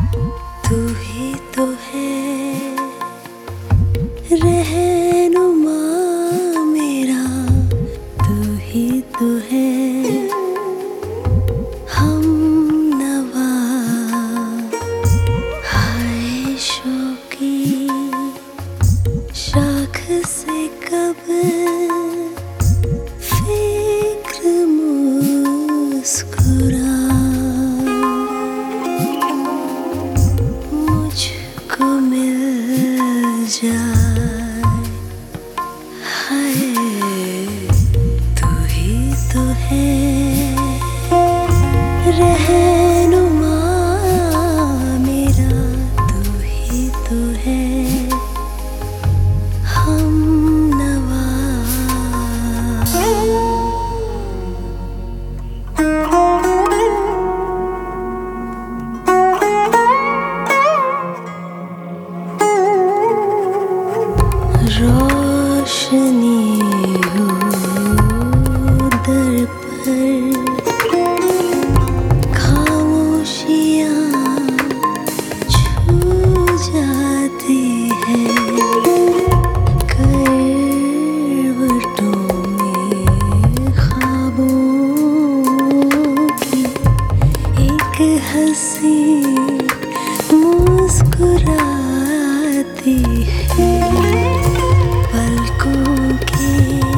तू ही तो है रहनुमा मेरा, तू ही तो है हमनवा। हाय शौकी शाख से कब फिक्र मुस्कुरा, मुझको मिल जाए। हाय तू ही तो है रहनुमा मेरा, तू ही तो है हमनवा। रोशनी हो दर पर, खामोशियाँ छू जाती है, करवटों में ख्वाबों की एक हंसी मुस्कुराती है। पलकों के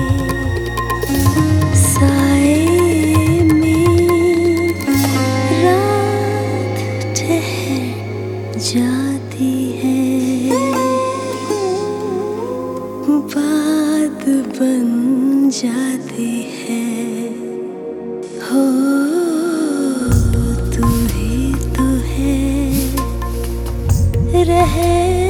साए में रात ठहर जाती है, बात बन जाती है। हो तू ही तो है रह